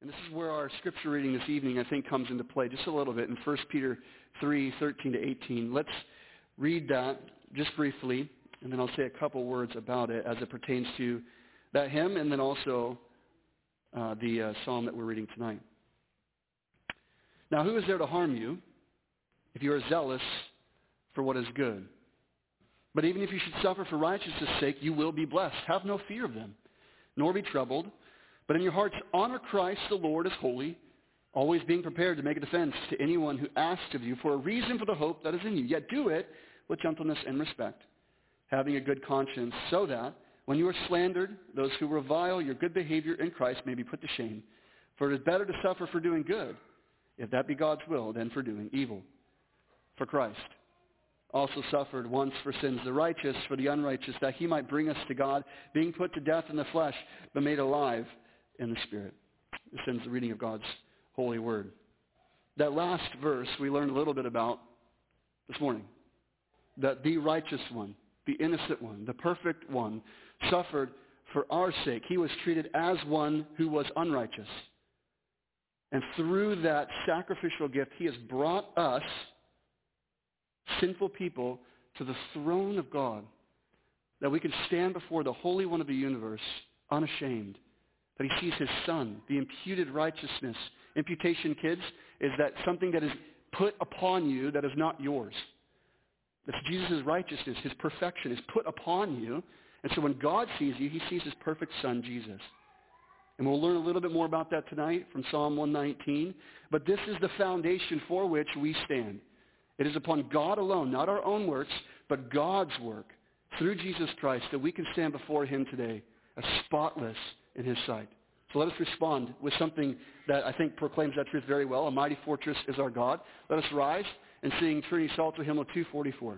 And this is where our scripture reading this evening, I think, comes into play just a little bit in 1 Peter 3:13 to 18. Let's read that just briefly, and then I'll say a couple words about it as it pertains to that hymn and then also the psalm that we're reading tonight. Now, who is there to harm you if you are zealous for what is good? But even if you should suffer for righteousness' sake, you will be blessed. Have no fear of them, nor be troubled. But in your hearts honor Christ the Lord as holy, always being prepared to make a defense to anyone who asks of you for a reason for the hope that is in you. Yet do it with gentleness and respect, having a good conscience, so that when you are slandered, those who revile your good behavior in Christ may be put to shame. For it is better to suffer for doing good, if that be God's will, than for doing evil. For Christ also suffered once for sins, the righteous for the unrighteous, that he might bring us to God, being put to death in the flesh, but made alive in the Spirit. This ends the reading of God's holy word. That last verse we learned a little bit about this morning. That the righteous one, the innocent one, the perfect one, suffered for our sake. He was treated as one who was unrighteous. And through that sacrificial gift, he has brought us, sinful people, to the throne of God, that we can stand before the Holy One of the universe unashamed, that he sees his Son, the imputed righteousness. Imputation, kids, is that something that is put upon you that is not yours. That's Jesus' righteousness, his perfection is put upon you. And so when God sees you, he sees his perfect Son, Jesus. And we'll learn a little bit more about that tonight from Psalm 119. But this is the foundation for which we stand. It is upon God alone, not our own works, but God's work through Jesus Christ that we can stand before him today as spotless in his sight. So let us respond with something that I think proclaims that truth very well. A mighty fortress is our God. Let us rise and sing Trinity Psalter Hymn 244.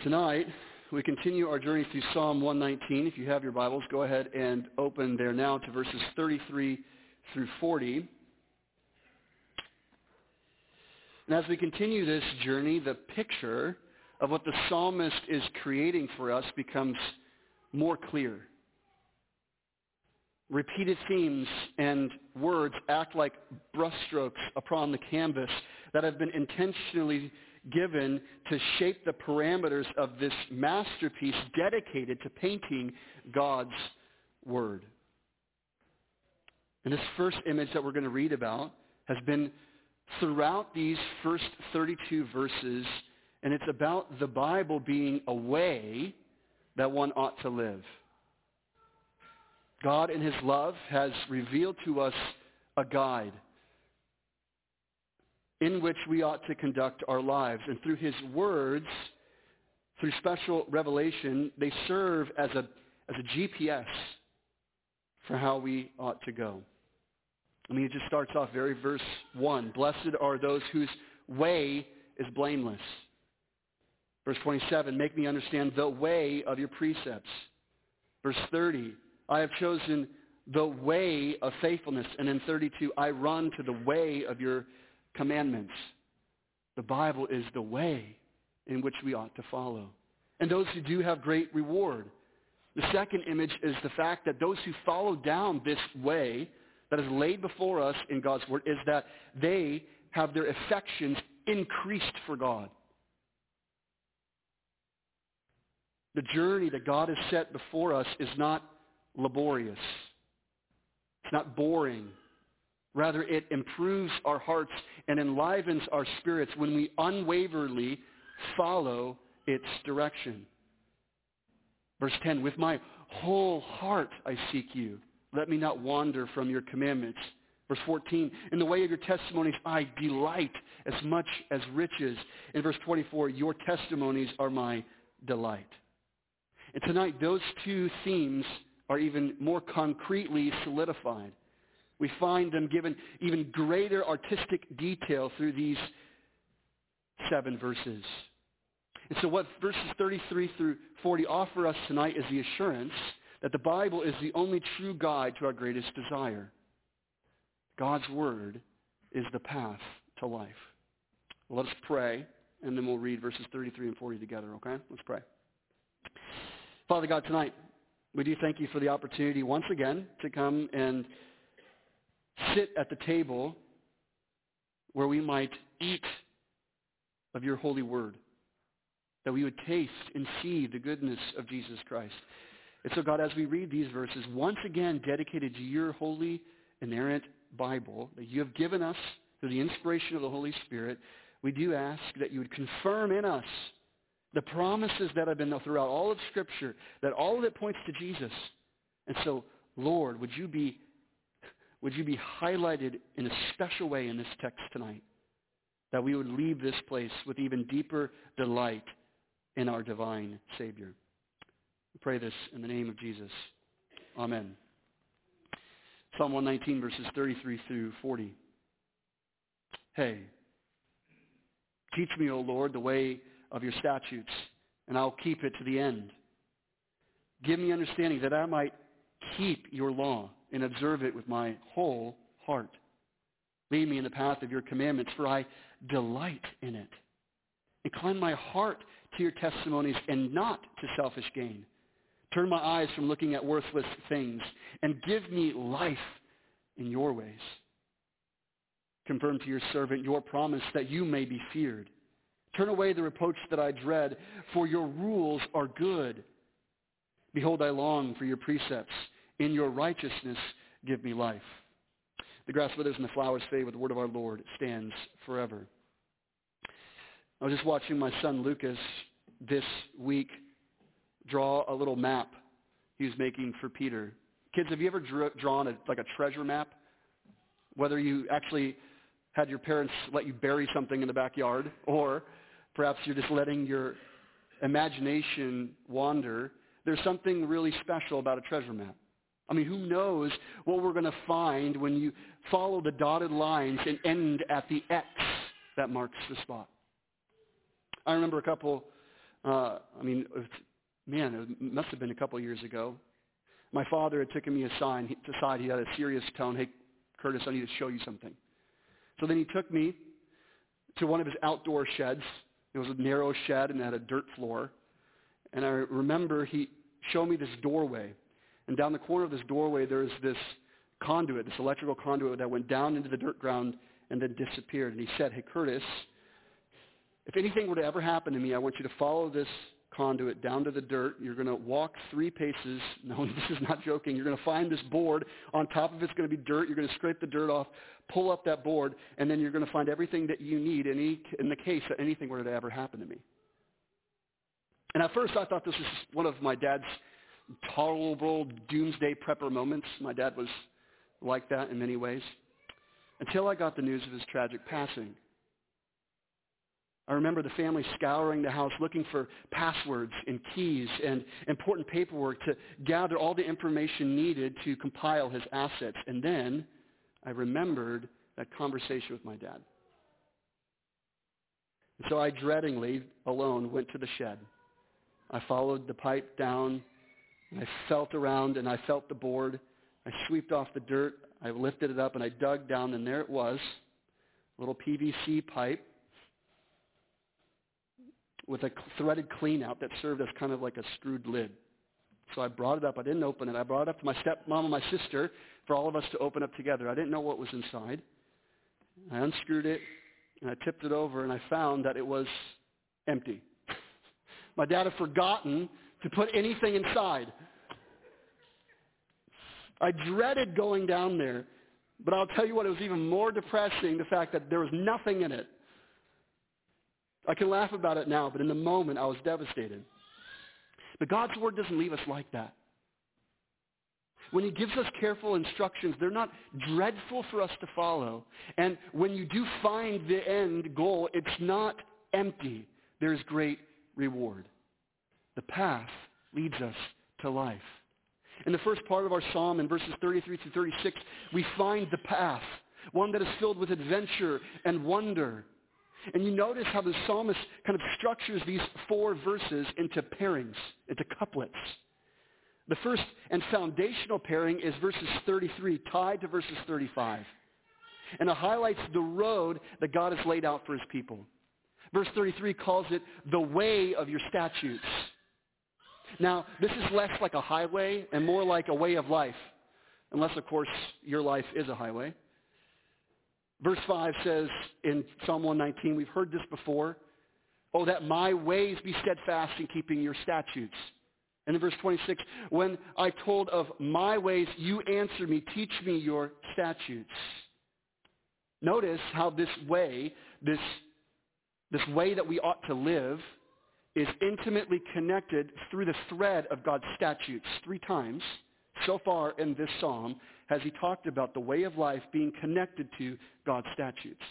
Tonight, we continue our journey through Psalm 119. If you have your Bibles, go ahead and open there now to verses 33 through 40. And as we continue this journey, the picture of what the psalmist is creating for us becomes more clear. Repeated themes and words act like brushstrokes upon the canvas that have been intentionally given to shape the parameters of this masterpiece dedicated to painting God's Word. And this first image that we're going to read about has been throughout these first 32 verses, and it's about the Bible being a way that one ought to live. God in His love has revealed to us a guide in which we ought to conduct our lives. And through His words, through special revelation, they serve as a GPS for how we ought to go. I mean, it just starts off verse 1. Blessed are those whose way is blameless. Verse 27, make me understand the way of your precepts. Verse 30, I have chosen the way of faithfulness. And in 32, I run to the way of your commandments. The Bible is the way in which we ought to follow. And those who do have great reward. The second image is the fact that those who follow down this way that is laid before us in God's Word is that they have their affections increased for God. The journey that God has set before us is not laborious. It's not boring. Rather, it improves our hearts and enlivens our spirits when we unwaveringly follow its direction. Verse 10, with my whole heart I seek you. Let me not wander from your commandments. Verse 14, in the way of your testimonies I delight as much as riches. In verse 24, your testimonies are my delight. And tonight, those two themes are even more concretely solidified. We find them given even greater artistic detail through these 7 verses. And so what verses 33 through 40 offer us tonight is the assurance that the Bible is the only true guide to our greatest desire. God's Word is the path to life. Well, let us pray, and then we'll read verses 33 and 40 together, okay? Let's pray. Father God, tonight, we do thank you for the opportunity once again to come and sit at the table where we might eat of your holy word, that we would taste and see the goodness of Jesus Christ. And so, God, as we read these verses, once again dedicated to your holy, inerrant Bible that you have given us through the inspiration of the Holy Spirit, we do ask that you would confirm in us the promises that have been throughout all of Scripture, that all of it points to Jesus. And so, Lord, would you be highlighted in a special way in this text tonight, that we would leave this place with even deeper delight in our divine Savior. We pray this in the name of Jesus. Amen. Psalm 119, verses 33 through 40. Hey, teach me, O Lord, the way of your statutes, and I'll keep it to the end. Give me understanding that I might keep your law and observe it with my whole heart. Lead me in the path of your commandments, for I delight in it. Incline my heart to your testimonies and not to selfish gain. Turn my eyes from looking at worthless things and give me life in your ways. Confirm to your servant your promise that you may be feared. Turn away the reproach that I dread, for your rules are good. Behold, I long for your precepts. In your righteousness, give me life. The grass withers and the flowers fade, but the word of our Lord stands forever. I was just watching my son Lucas this week draw a little map he was making for Peter. Kids, have you ever drawn a treasure map? Whether you actually had your parents let you bury something in the backyard, or perhaps you're just letting your imagination wander, there's something really special about a treasure map. I mean, who knows what we're going to find when you follow the dotted lines and end at the X that marks the spot. I remember a couple It must have been a couple years ago. My father had taken me aside. He had a serious tone. Hey, Curtis, I need to show you something. So then he took me to one of his outdoor sheds. It was a narrow shed and it had a dirt floor. And I remember he showed me this doorway. And down the corner of this doorway, there was this conduit, this electrical conduit that went down into the dirt ground and then disappeared. And he said, hey, Curtis, if anything were to ever happen to me, I want you to follow this conduit down to the dirt. You're going to walk 3 paces. No, this is not joking. You're going to find this board. On top of it's going to be dirt. You're going to scrape the dirt off, pull up that board, and then you're going to find everything that you need in the case that anything were to ever happen to me. And at first I thought this was one of my dad's tolerable doomsday prepper moments. My dad was like that in many ways, until I got the news of his tragic passing. I remember the family scouring the house looking for passwords and keys and important paperwork to gather all the information needed to compile his assets. And then I remembered that conversation with my dad. And so I dreadingly, alone, went to the shed. I followed the pipe down, and I felt around, and I felt the board. I sweeped off the dirt. I lifted it up, and I dug down, and there it was, a little PVC pipe with a threaded cleanout that served as kind of like a screwed lid. So I brought it up. I didn't open it. I brought it up to my stepmom and my sister for all of us to open up together. I didn't know what was inside. I unscrewed it, and I tipped it over, and I found that it was empty. My dad had forgotten to put anything inside. I dreaded going down there, but I'll tell you what, it was even more depressing, the fact that there was nothing in it. I can laugh about it now, but in the moment I was devastated. But God's Word doesn't leave us like that. When He gives us careful instructions, they're not dreadful for us to follow. And when you do find the end goal, it's not empty. There's great reward. The path leads us to life. In the first part of our psalm, in verses 33 through 36, we find the path, one that is filled with adventure and wonder. And you notice how the psalmist kind of structures these 4 verses into pairings, into couplets. The first and foundational pairing is verses 33, tied to verses 35. And it highlights the road that God has laid out for His people. Verse 33 calls it the way of your statutes. Now, this is less like a highway and more like a way of life, unless, of course, your life is a highway. Verse 5 says in Psalm 119, we've heard this before, oh, that my ways be steadfast in keeping your statutes. And in verse 26, when I told of my ways, you answered me, teach me your statutes. Notice how this way that we ought to live is intimately connected through the thread of God's statutes. 3 times so far in this psalm has He talked about the way of life being connected to God's statutes.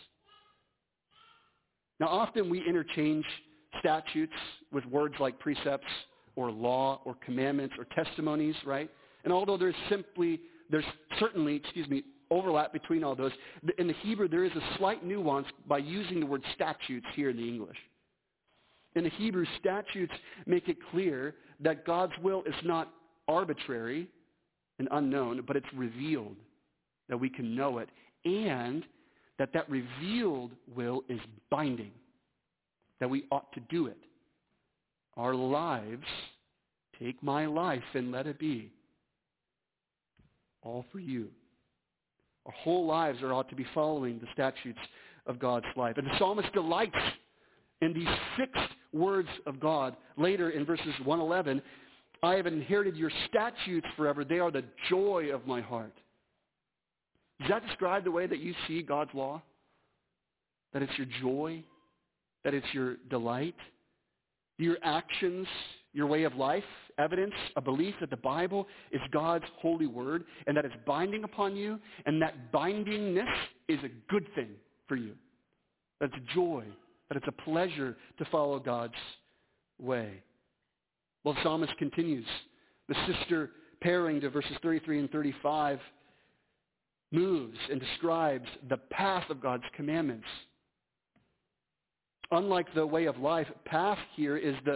Now, often we interchange statutes with words like precepts or law or commandments or testimonies, right? And although there's certainly overlap between all those, in the Hebrew there is a slight nuance by using the word statutes here in the English. In the Hebrew, statutes make it clear that God's will is not arbitrary and unknown, but it's revealed, that we can know it, and that revealed will is binding, that we ought to do it. Our lives, take my life and let it be, all for you. Our whole lives ought to be following the statutes of God's life. And the psalmist delights in these 6 words of God. Later in verses 111, I have inherited your statutes forever. They are the joy of my heart. Does that describe the way that you see God's law? That it's your joy? That it's your delight? Your actions, your way of life, evidence, a belief that the Bible is God's holy word and that it's binding upon you, and that bindingness is a good thing for you. That it's joy, that it's a pleasure to follow God's way. Well, the psalmist continues. The sister pairing to verses 33 and 35 moves and describes the path of God's commandments. Unlike the way of life, path here is the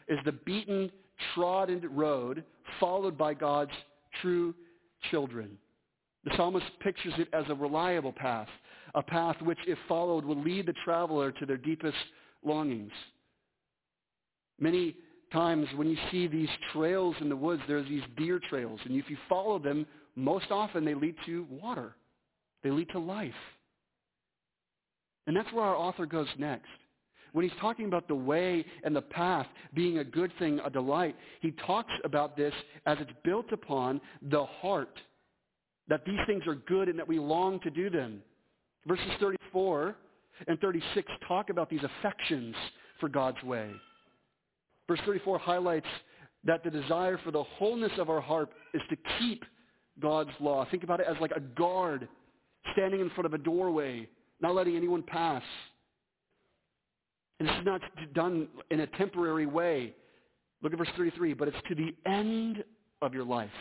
is the beaten, trodden road followed by God's true children. The psalmist pictures it as a reliable path, a path which, if followed, will lead the traveler to their deepest longings. Many times when you see these trails in the woods, there's these deer trails, and if you follow them, most often they lead to water. They lead to life. And that's where our author goes next. When he's talking about the way and the path being a good thing, a delight, he talks about this as it's built upon the heart, that these things are good and that we long to do them. Verses 34 and 36 talk about these affections for God's way. Verse 34 highlights that the desire for the wholeness of our heart is to keep God's law. Think about it as like a guard standing in front of a doorway, not letting anyone pass. And this is not done in a temporary way. Look at verse 33, but it's to the end of your life.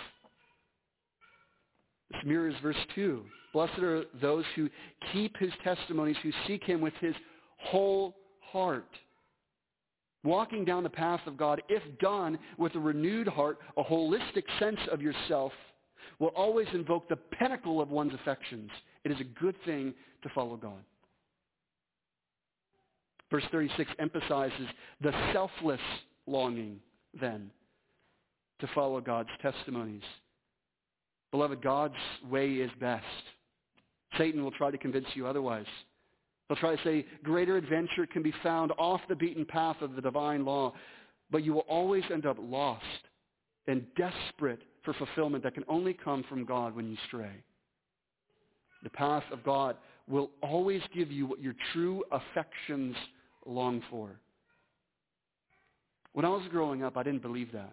This mirrors verse 2. Blessed are those who keep his testimonies, who seek him with his whole heart. Walking down the path of God, if done with a renewed heart, a holistic sense of yourself, will always invoke the pinnacle of one's affections. It is a good thing to follow God. Verse 36 emphasizes the selfless longing, then, to follow God's testimonies. Beloved, God's way is best. Satan will try to convince you otherwise. He'll try to say greater adventure can be found off the beaten path of the divine law, but you will always end up lost and desperate for fulfillment that can only come from God when you stray. The path of God will always give you what your true affections long for. When I was growing up, I didn't believe that.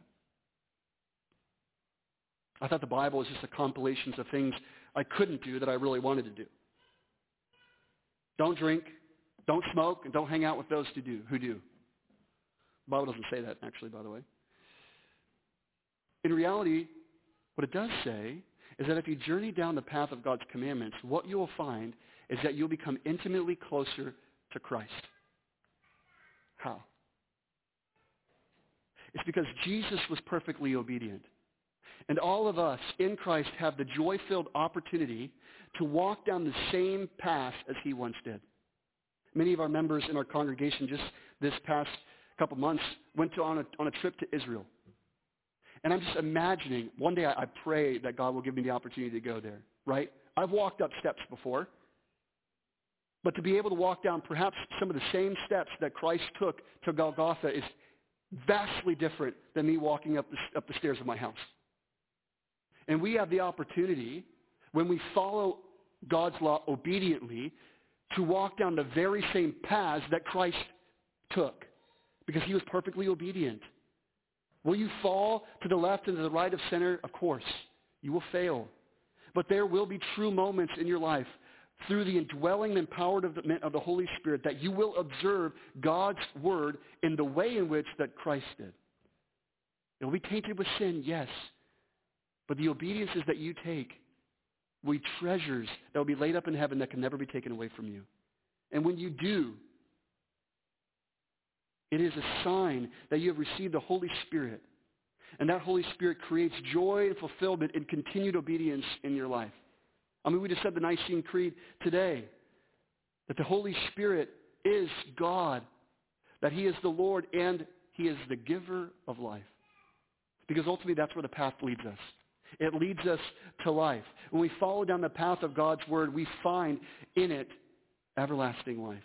I thought the Bible was just a compilation of things I couldn't do that I really wanted to do. Don't drink, don't smoke, and don't hang out with those who do. The Bible doesn't say that, actually, by the way. In reality, what it does say is that if you journey down the path of God's commandments, what you will find is that you'll become intimately closer to Christ. How? It's because Jesus was perfectly obedient. And all of us in Christ have the joy-filled opportunity to walk down the same path as he once did. Many of our members in our congregation just this past couple months went on a trip to Israel. And I'm just imagining, one day I pray that God will give me the opportunity to go there, right? I've walked up steps before. But to be able to walk down perhaps some of the same steps that Christ took to Golgotha is vastly different than me walking up the stairs of my house. And we have the opportunity, when we follow God's law obediently, to walk down the very same paths that Christ took, because he was perfectly obedient. Will you fall to the left and to the right of center? Of course. You will fail. But there will be true moments in your life through the indwelling and empowerment of the Holy Spirit that you will observe God's word in the way in which that Christ did. It will be tainted with sin, yes. But the obediences that you take will be treasures that will be laid up in heaven that can never be taken away from you. And when you do, it is a sign that you have received the Holy Spirit. And that Holy Spirit creates joy and fulfillment and continued obedience in your life. I mean, we just said the Nicene Creed today, that the Holy Spirit is God, that he is the Lord, and he is the giver of life. Because ultimately that's where the path leads us. It leads us to life. When we follow down the path of God's word, we find in it everlasting life.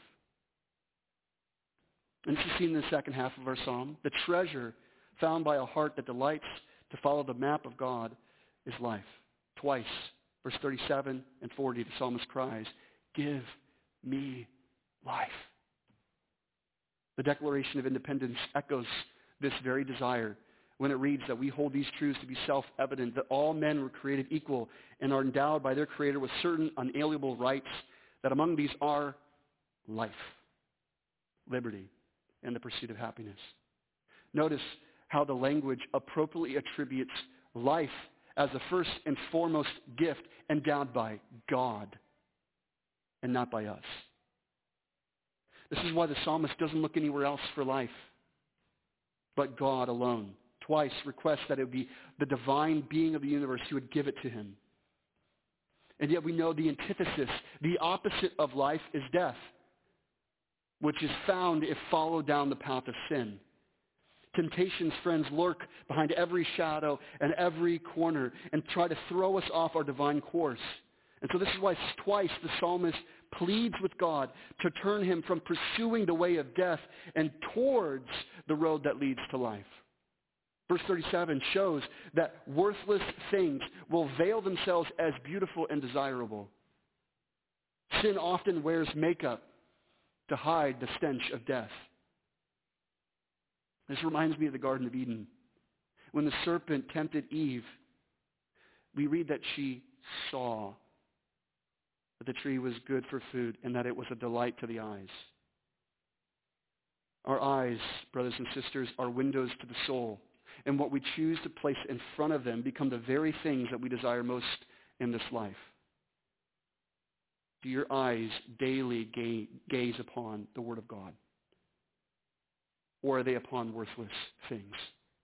And this is seen in the second half of our psalm. The treasure found by a heart that delights to follow the map of God is life. Twice, verse 37 and 40, the psalmist cries, "Give me life." The Declaration of Independence echoes this very desire when it reads that we hold these truths to be self-evident, that all men were created equal and are endowed by their Creator with certain unalienable rights, that among these are life, liberty, and the pursuit of happiness. Notice how the language appropriately attributes life as the first and foremost gift endowed by God and not by us. This is why the psalmist doesn't look anywhere else for life. but God alone. Twice requests that it would be the divine being of the universe who would give it to him. And yet we know the antithesis, the opposite of life is death, which is found if followed down the path of sin. Temptations, friends, lurk behind every shadow and every corner and try to throw us off our divine course. And so this is why twice the psalmist pleads with God to turn him from pursuing the way of death and towards the road that leads to life. Verse 37 shows that worthless things will veil themselves as beautiful and desirable. Sin often wears makeup to hide the stench of death. This reminds me of the Garden of Eden. When the serpent tempted Eve, we read that she saw that the tree was good for food and that it was a delight to the eyes. Our eyes, brothers and sisters, are windows to the soul. And what we choose to place in front of them become the very things that we desire most in this life. Do your eyes daily gaze upon the Word of God? Or are they upon worthless things?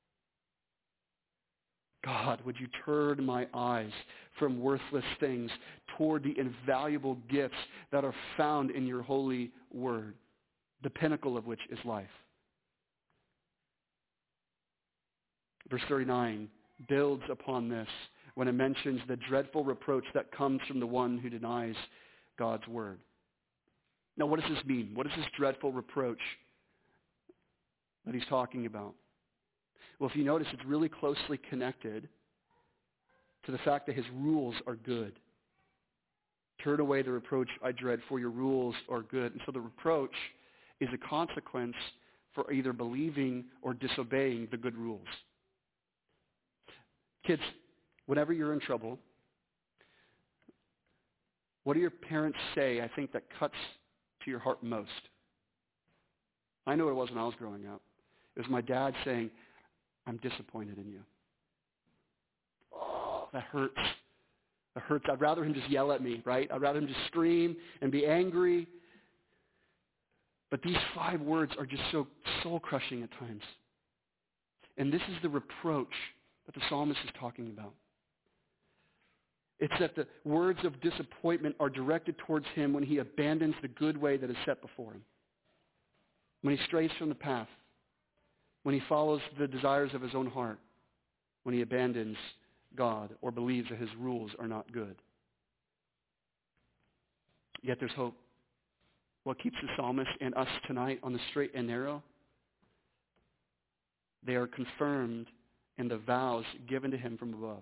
God, would you turn my eyes from worthless things toward the invaluable gifts that are found in your holy word, the pinnacle of which is life. Verse 39 builds upon this when it mentions the dreadful reproach that comes from the one who denies God's word. Now, what does this mean? What is this dreadful reproach that he's talking about? Well, if you notice, it's really closely connected to the fact that his rules are good. Turn away the reproach I dread, for your rules are good. And so the reproach is a consequence for either believing or disobeying the good rules. Kids, whenever you're in trouble, what do your parents say, I think, that cuts to your heart most? I know it was when I was growing up. It was my dad saying, I'm disappointed in you. Oh, that hurts. That hurts. I'd rather him just yell at me, right? I'd rather him just scream and be angry. But these 5 words are just so soul-crushing at times. And this is the reproach that the psalmist is talking about. It's that the words of disappointment are directed towards him when he abandons the good way that is set before him. When he strays from the path. When he follows the desires of his own heart. When he abandons God or believes that his rules are not good. Yet there's hope. What keeps the psalmist and us tonight on the straight and narrow? They are confirmed in the vows given to him from above.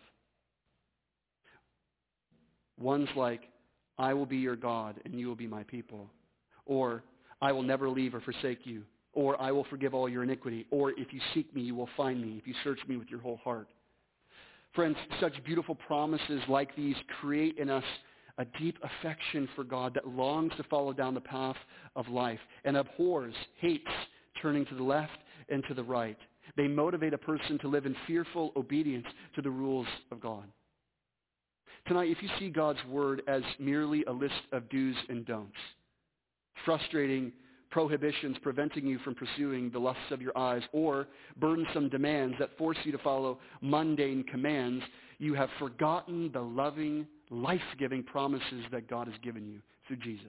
Ones like, I will be your God and you will be my people. Or, I will never leave or forsake you. Or, I will forgive all your iniquity. Or, if you seek me, you will find me, if you search me with your whole heart. Friends, such beautiful promises like these create in us a deep affection for God that longs to follow down the path of life and abhors, hates turning to the left and to the right. They motivate a person to live in fearful obedience to the rules of God. Tonight, if you see God's word as merely a list of do's and don'ts, frustrating prohibitions preventing you from pursuing the lusts of your eyes, or burdensome demands that force you to follow mundane commands, you have forgotten the loving, life-giving promises that God has given you through Jesus.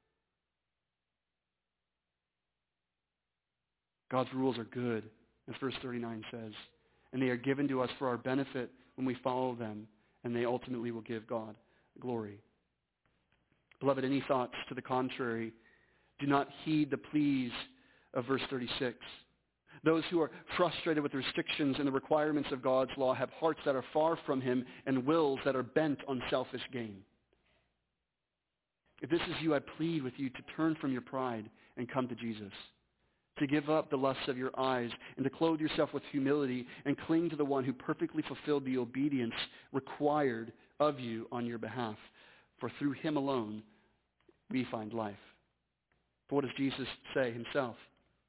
God's rules are good, as verse 39 says, and they are given to us for our benefit when we follow them, and they ultimately will give God glory. Beloved, any thoughts to the contrary, do not heed the pleas of verse 36. Those who are frustrated with the restrictions and the requirements of God's law have hearts that are far from him and wills that are bent on selfish gain. If this is you, I plead with you to turn from your pride and come to Jesus, to give up the lusts of your eyes and to clothe yourself with humility and cling to the one who perfectly fulfilled the obedience required of you on your behalf. For through him alone we find life. For what does Jesus say himself?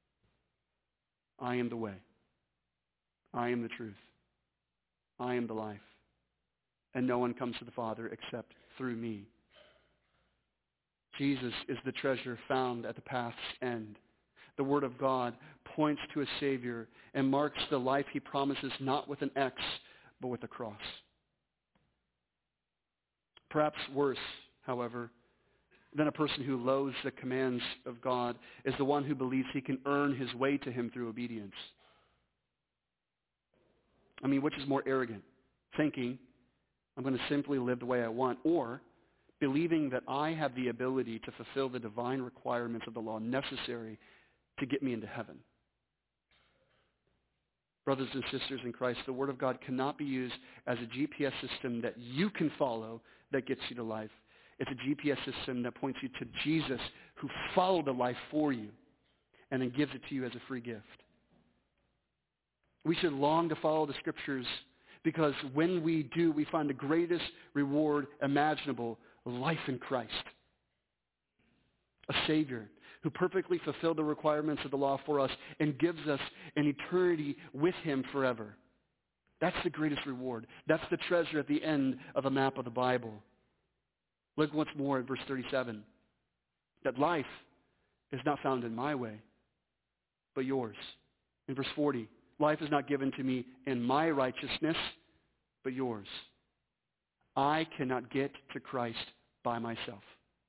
I am the way. I am the truth. I am the life. And no one comes to the Father except through me. Jesus is the treasure found at the path's end. the Word of God, points to a Savior and marks the life he promises not with an X, but with a cross. Perhaps worse, however, than a person who loathes the commands of God is the one who believes he can earn his way to him through obedience. I mean, which is more arrogant? Thinking, I'm going to simply live the way I want, or believing that I have the ability to fulfill the divine requirements of the law necessary to get me into heaven. Brothers and sisters in Christ, the Word of God cannot be used as a GPS system that you can follow that gets you to life. It's a GPS system that points you to Jesus, who followed the life for you and then gives it to you as a free gift. We should long to follow the Scriptures because when we do, we find the greatest reward imaginable, life in Christ. A Savior who perfectly fulfilled the requirements of the law for us and gives us an eternity with him forever. That's the greatest reward. That's the treasure at the end of a map of the Bible. Look once more at verse 37. That life is not found in my way, but yours. In verse 40, life is not given to me in my righteousness, but yours. I cannot get to Christ by myself.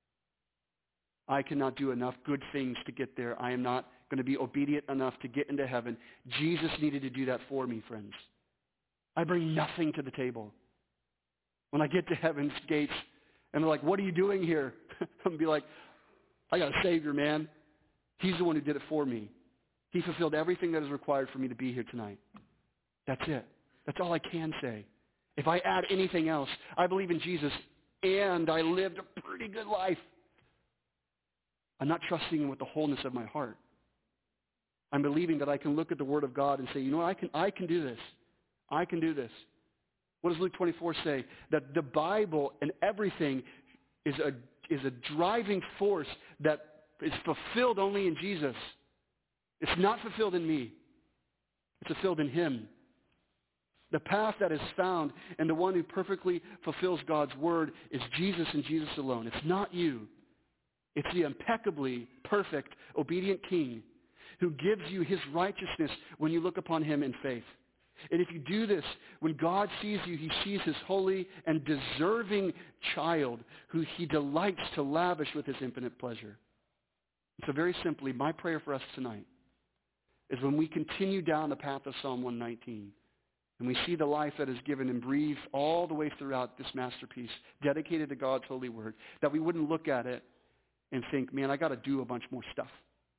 I cannot do enough good things to get there. I am not going to be obedient enough to get into heaven. Jesus needed to do that for me, friends. I bring nothing to the table. When I get to heaven's gates and they're like, what are you doing here? I'm going to be like, I got a Savior, man. He's the one who did it for me. He fulfilled everything that is required for me to be here tonight. That's it. That's all I can say. If I add anything else, I believe in Jesus and I lived a pretty good life. I'm not trusting him with the wholeness of my heart. I'm believing that I can look at the Word of God and say, you know what, I can do this. I can do this. What does Luke 24 say? That the Bible and everything is a driving force that is fulfilled only in Jesus. It's not fulfilled in me. It's fulfilled in him. The path that is found and the one who perfectly fulfills God's Word is Jesus and Jesus alone. It's not you. It's the impeccably perfect, obedient King who gives you his righteousness when you look upon him in faith. And if you do this, when God sees you, he sees his holy and deserving child who he delights to lavish with his infinite pleasure. So very simply, my prayer for us tonight is when we continue down the path of Psalm 119 and we see the life that is given and breathed all the way throughout this masterpiece dedicated to God's holy word, that we wouldn't look at it and think, man, I got to do a bunch more stuff.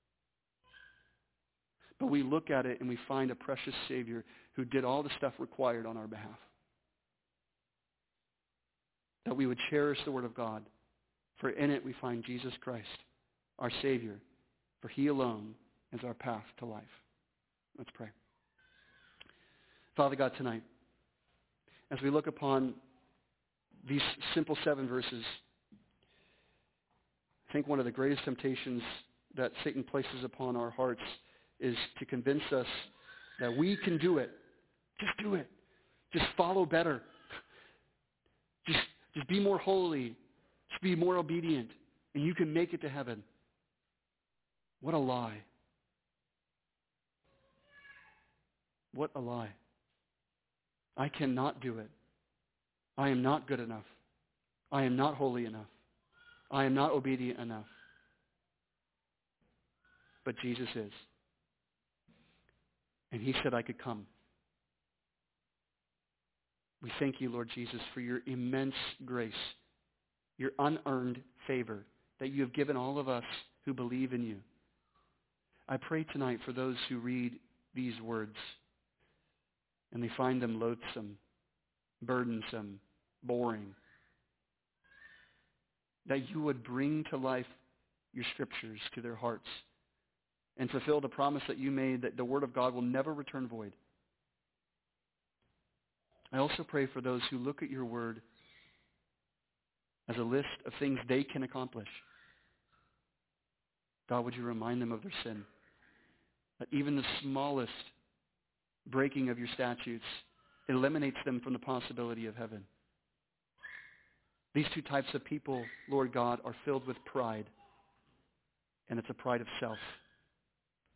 But we look at it and we find a precious Savior who did all the stuff required on our behalf. That we would cherish the Word of God, for in it we find Jesus Christ, our Savior, for he alone is our path to life. Let's pray. Father God, tonight, as we look upon these simple 7 verses, I think one of the greatest temptations that Satan places upon our hearts is to convince us that we can do it. Just do it. Just follow better. Just be more holy. Just be more obedient. And you can make it to heaven. What a lie. What a lie. I cannot do it. I am not good enough. I am not holy enough. I am not obedient enough. But Jesus is. And he said I could come. We thank you, Lord Jesus, for your immense grace, your unearned favor that you have given all of us who believe in you. I pray tonight for those who read these words and they find them loathsome, burdensome, boring, that you would bring to life your scriptures to their hearts and fulfill the promise that you made that the Word of God will never return void. I also pray for those who look at your Word as a list of things they can accomplish. God, would you remind them of their sin? That even the smallest breaking of your statutes eliminates them from the possibility of heaven. These two types of people, Lord God, are filled with pride, and it's a pride of self.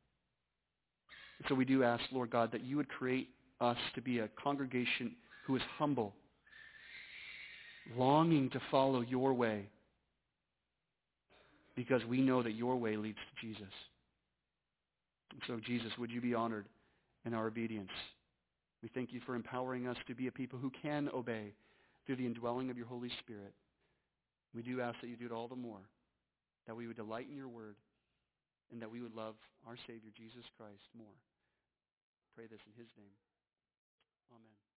So we do ask, Lord God, that you would create us to be a congregation who is humble, longing to follow your way, because we know that your way leads to Jesus. And so, Jesus, would you be honored in our obedience? We thank you for empowering us to be a people who can obey through the indwelling of your Holy Spirit. We do ask that you do it all the more, that we would delight in your word, and that we would love our Savior, Jesus Christ, more. Pray this in his name. Amen.